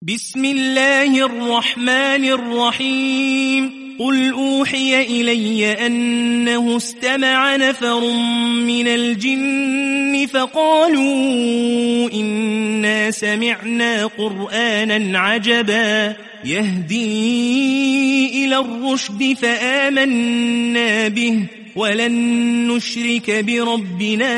بسم الله الرحمن الرحيم قل أوحي إلي أنه استمع نفر من الجن فقالوا إنا سمعنا قرآنا عجبا يهدي إلى الرشد فآمنا به ولن نشرك بربنا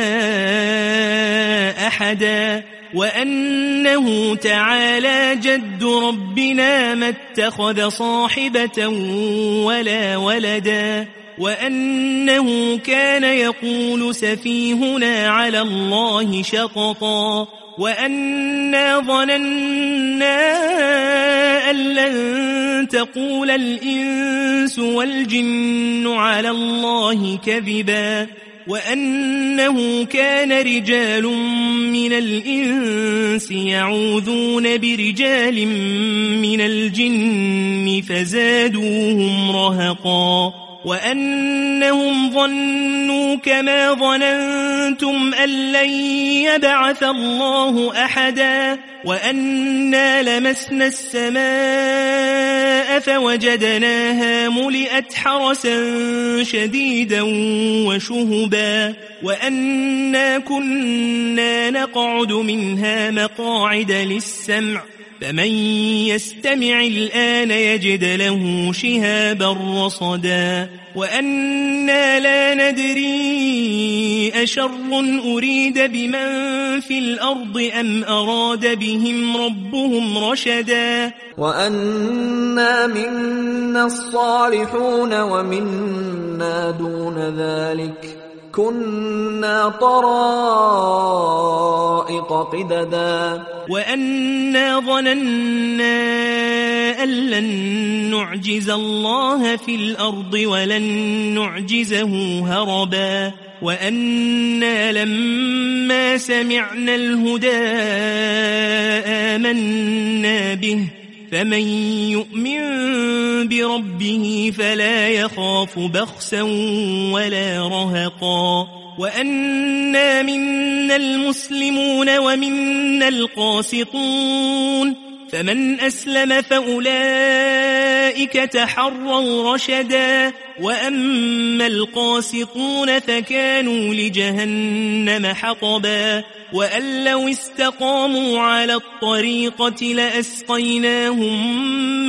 أحدا وأنه تعالى جد ربنا ما اتخذ صاحبة ولا ولدا وأنه كان يقول سفيهنا على الله شططا وأنا ظننا أن لن تقول الإنس والجن على الله كذبا وأنه كان رجال من الإنس يعوذون برجال من الجن فزادوهم رهقا وأنهم ظنوا كما ظننتم أن لن يبعث الله أحدا وأنا لمسنا السماء فوجدناها ملئت حرسا شديدا وشهبا وأنا كنا نقعد منها مقاعد للسمع فمن يستمع الآن يجد له شهابا رصدا وأنا لا ندري أشر أريد بمن في الأرض أم أراد بهم ربهم رشدا وأنا منا الصالحون ومنا دون ذلك كنا طرائق قددا وأنا ظننا أن لن نعجز الله في الأرض ولن نعجزه هربا وأنا لما سمعنا الهدى آمنا به فمن يؤمن بربه فلا يخاف بخسا ولا رهقا وأنا منا المسلمون ومنا القاسطون فمن أسلم فأولئك تحروا رشدا وأما القاسطون فكانوا لجهنم حطبا وأن لو استقاموا على الطريقة لأسقيناهم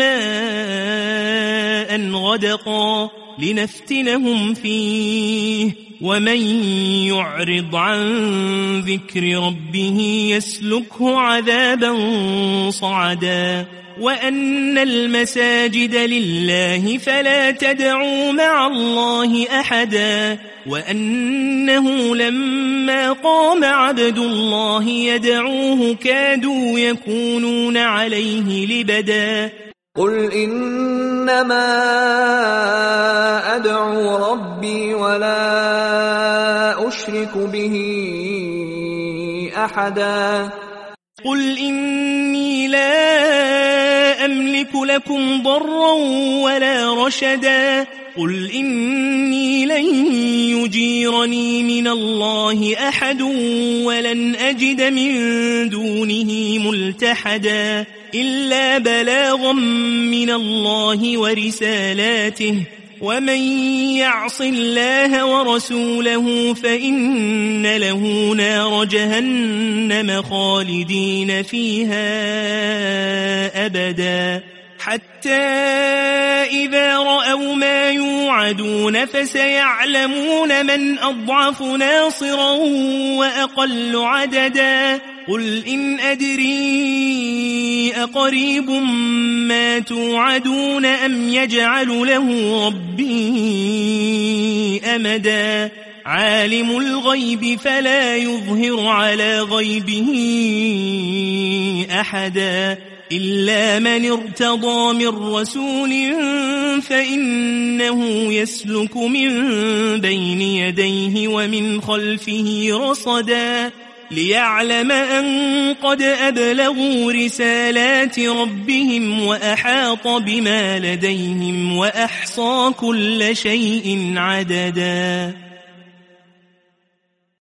ماء غدقا لنفتنهم فيه ومن يعرض عن ذكر ربه يسلكه عذابا صعدا وأن المساجد لله فلا تدعوا مع الله أحدا وأنه لما قام عبد الله يدعوه كادوا يكونون عليه لبدا قل إنما أدعو ربي ولا أشرك به أحدا قل إني لا أملك لكم ضرا ولا رشدا قل إني لن يجيرني من الله أحد ولن أجد من دونه ملتحدا إلا بلاغا من الله ورسالاته ومن يعص الله ورسوله فإن له نار جهنم خالدين فيها أبدا حتى إذا رأوا ما يوعدون فسيعلمون من أضعف ناصرا وأقل عددا قل إن أدري أقريب ما توعدون أم يجعل له ربي أمدا عالم الغيب فلا يظهر على غيبه أحدا إلا من ارتضى من رسول فإنه يسلك من بين يديه ومن خلفه رصدا ليعلم أن قد أبلغوا رسالات ربهم وأحاط بما لديهم وأحصى كل شيء عددا